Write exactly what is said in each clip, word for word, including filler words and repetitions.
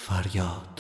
فریاد.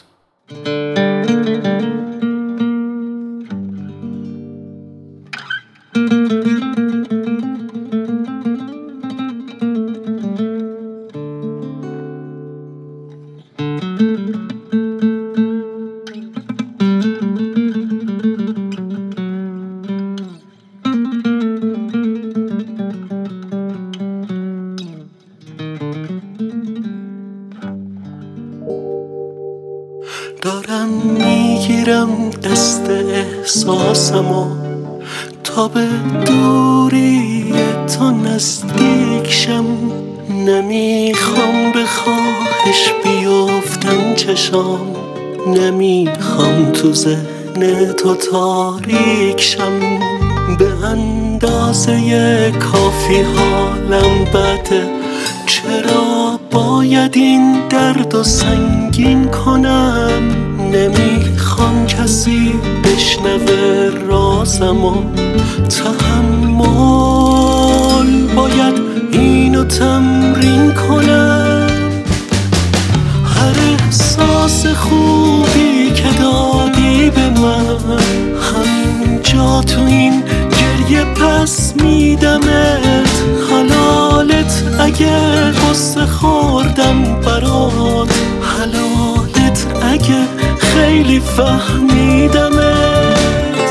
دارم میگیرم دست احساسمو تا به دوری تو نزدیک شم. نمیخوام به خواهش بیفتم چشام، نمیخوام تو ذهن تو تاریک شم. به اندازه کافی حالم بده، چرا باید این درد و سنگین کنم؟ نمیخوام کسی بشنوه رازمو، تحمل باید اینو تمرین کنم. هر احساس خوبی که دادی به من، همینجا تو این گریه پس میدمت. حلالت اگه قصه خوردم برات، حلالت اگه خیلی فهمیدمت.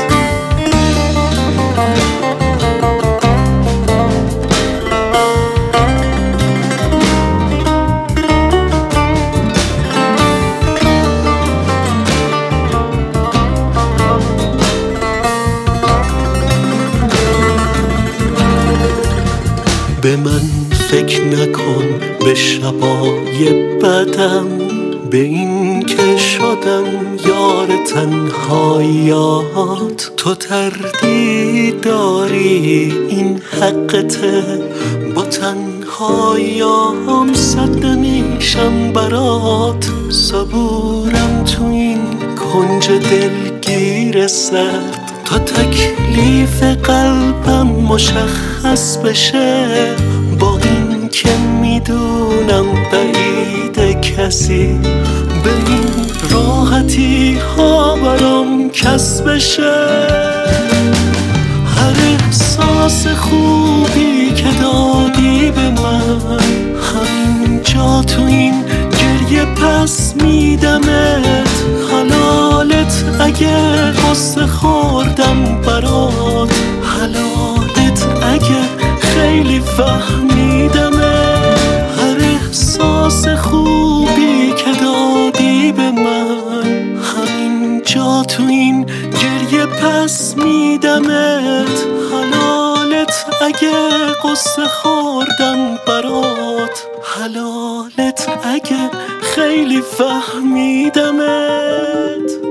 به من فکر نکن، به شبای بدم، به این که شدم یار تنهاییات. تو تردید داری این حقته، با تنهاییام صد نمیشم برات. صبورم تو این کنج دلگیر سرد تا تکلیف قلبم مشخص بشه. با این که میدونم بعید کسی به این راحتی ها برام کس بشه. هر احساس خوبی که دادی به من، همینجا تو این گریه پس میدمت. حلالت اگه قصه خوردم برات، حلالت اگه خیلی فهمیدمت. هر احساس خوبی که دادی به من، همینجا تو این گریه پس میدمت. حلالت اگه قصه خوردم برات، حلالت اگه خیلی فهمیدمت.